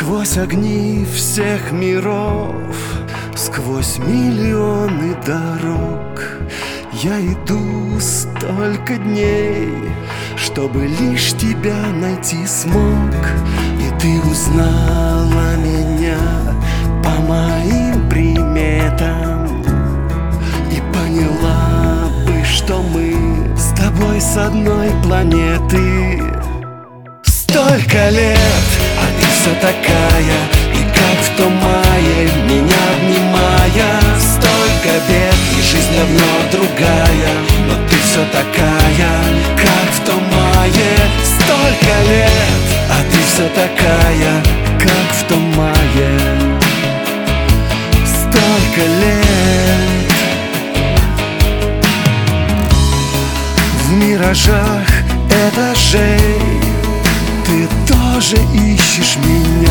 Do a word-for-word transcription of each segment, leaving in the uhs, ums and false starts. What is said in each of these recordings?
Сквозь огни всех миров, сквозь миллионы дорог я иду столько дней, чтобы лишь тебя найти смог. И ты узнала меня по моим приметам и поняла бы, что мы с тобой с одной планеты. Столько лет, а ты все такая, и как в том мае, меня обнимая. Столько бед, и жизнь давно другая, но ты все такая, как в том мае. Столько лет, а ты все такая, как в том мае. Столько лет. В миражах этажей ты тоже ищешь меня,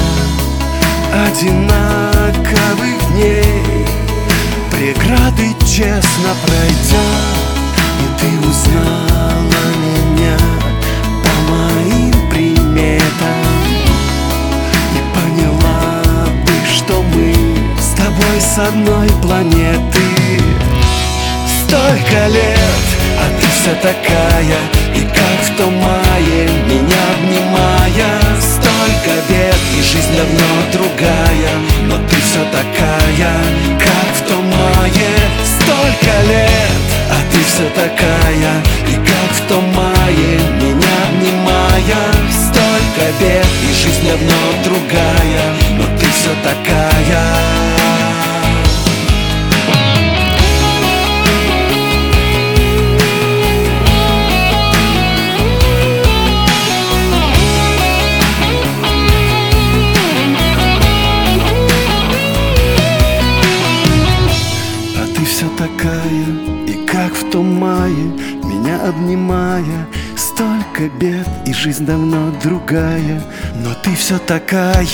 одинаковых дней, преграды честно пройдя. И ты узнала меня по моим приметам и поняла бы, что мы с тобой с одной планеты. Столько лет, а ты все такая, и как в том мае, меня обнимая. Столько бед, и жизнь давно другая, но ты все такая, как в том мае. Столько лет, а ты все такая, и как в том мае, меня обнимая. Столько бед, и жизнь давно другая, но ты все такая. Все такая, и как в том мае, меня обнимая. Столько бед, и жизнь давно другая, но ты все такая.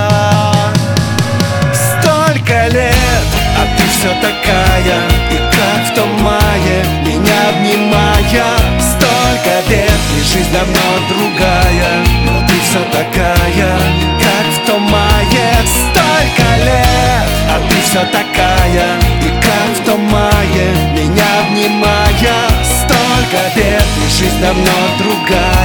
Столько лет, а ты все такая, и как в том мае, меня обнимая. Столько бед, и жизнь давно другая, но ты все такая, как в том мае. Столько лет, а ты все такая, и как в том мае, меня обнимая. Столько бед, и жизнь давно другая.